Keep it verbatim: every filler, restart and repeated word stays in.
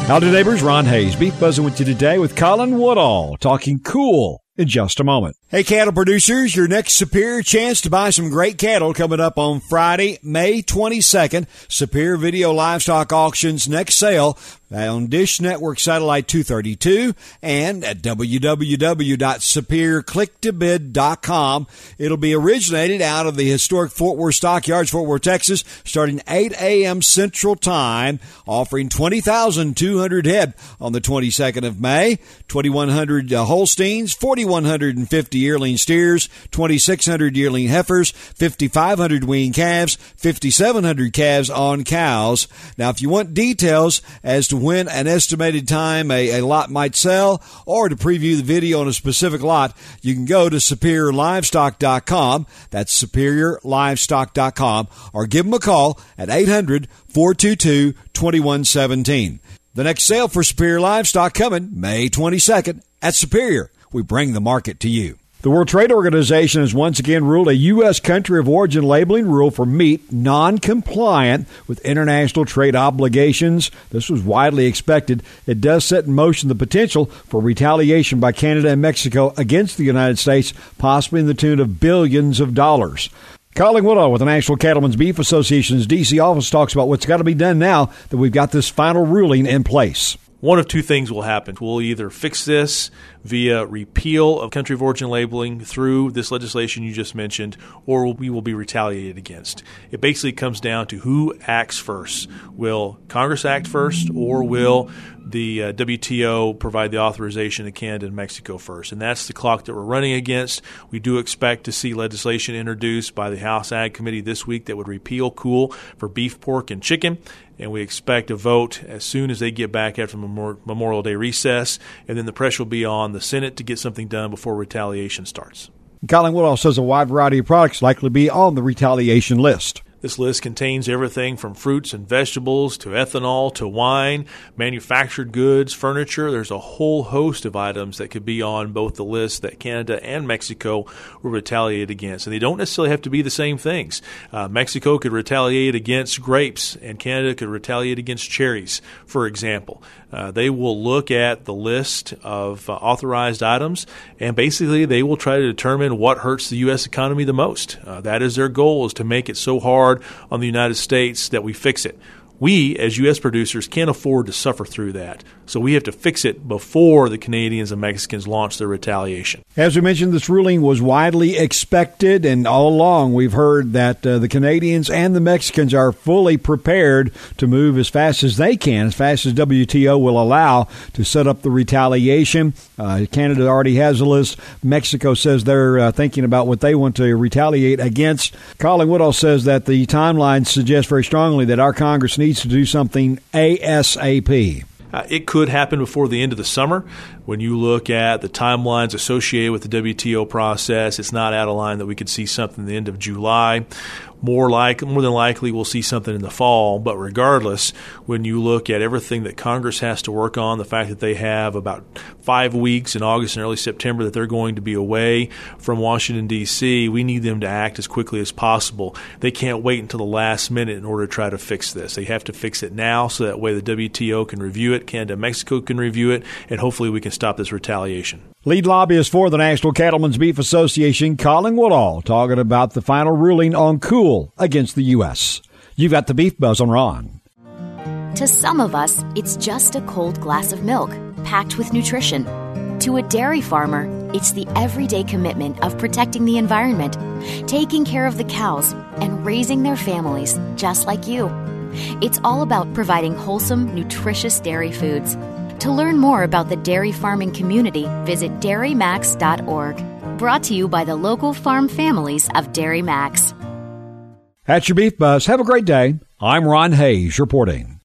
Howdy, neighbors. Ron Hayes, Beef Buzzing with you today with Colin Woodall, talking cool in just a moment. Hey, cattle producers, your next Superior chance to buy some great cattle coming up on Friday, May twenty-second. Superior Video Livestock Auctions next sale on Dish Network Satellite two thirty-two and at w w w dot superior click to bid dot com. It'll be originated out of the historic Fort Worth Stockyards, Fort Worth, Texas, starting eight a.m. Central Time, offering twenty thousand two hundred head on the twenty-second of May, twenty-one hundred uh, Holsteins, forty-one hundred fifty yearling steers, twenty-six hundred yearling heifers, fifty-five hundred wean calves, fifty-seven hundred calves on cows. Now, if you want details as to when an estimated time a, a lot might sell or to preview the video on a specific lot, you can go to superior livestock dot com. That's superior livestock dot com, or give them a call at eight hundred, four two two, two one one seven. The next sale for Superior Livestock coming May twenty-second at Superior. We bring the market to you. The World Trade Organization has once again ruled a U S country of origin labeling rule for meat non-compliant with international trade obligations. This was widely expected. It does set in motion the potential for retaliation by Canada and Mexico against the United States, possibly in the tune of billions of dollars. Colin Woodall with the National Cattlemen's Beef Association's D C office talks about what's got to be done now that we've got this final ruling in place. One of two things will happen. We'll either fix this via repeal of country of origin labeling through this legislation you just mentioned, or we will be retaliated against. It basically comes down to who acts first. Will Congress act first, or will the uh, W T O provide the authorization to Canada and Mexico first? And that's the clock that we're running against. We do expect to see legislation introduced by the House Ag Committee this week that would repeal C O O L for beef, pork, and chicken. And we expect a vote as soon as they get back after Memorial Day recess. And then the pressure will be on the Senate to get something done before retaliation starts. Colin Woodall says a wide variety of products likely be on the retaliation list. This list contains everything from fruits and vegetables to ethanol to wine, manufactured goods, furniture. There's a whole host of items that could be on both the list that Canada and Mexico will retaliate against. And they don't necessarily have to be the same things. Uh, Mexico could retaliate against grapes, and Canada could retaliate against cherries, for example. Uh, they will look at the list of uh, authorized items, and basically they will try to determine what hurts the U S economy the most. Uh, that is their goal, is to make it so hard on the United States that we fix it. We, as U S producers, can't afford to suffer through that. So we have to fix it before the Canadians and Mexicans launch their retaliation. As we mentioned, this ruling was widely expected, and all along we've heard that uh, the Canadians and the Mexicans are fully prepared to move as fast as they can, as fast as W T O will allow, to set up the retaliation. Uh, Canada already has a list. Mexico says they're uh, thinking about what they want to retaliate against. Colin Woodall says that the timeline suggests very strongly that our Congress needs to do something ASAP. Uh, it could happen before the end of the summer. When you look at the timelines associated with the W T O process, it's not out of line that we could see something at the end of July. More like, more than likely, we'll see something in the fall. But regardless, when you look at everything that Congress has to work on, the fact that they have about five weeks in August and early September that they're going to be away from Washington, D C, we need them to act as quickly as possible. They can't wait until the last minute in order to try to fix this. They have to fix it now so that way the W T O can review it, Canada and Mexico can review it, and hopefully we can stop this retaliation. Lead lobbyist for the National Cattlemen's Beef Association, Colin Woodall, talking about the final ruling on C O O L against the U S. You've got the Beef Buzz on Ron. To some of us, it's just a cold glass of milk, packed with nutrition. To a dairy farmer, it's the everyday commitment of protecting the environment, taking care of the cows, and raising their families just like you. It's all about providing wholesome, nutritious dairy foods. To learn more about the dairy farming community, visit dairy max dot org. Brought to you by the local farm families of Dairy Max. That's your Beef Buzz. Have a great day. I'm Ron Hayes reporting.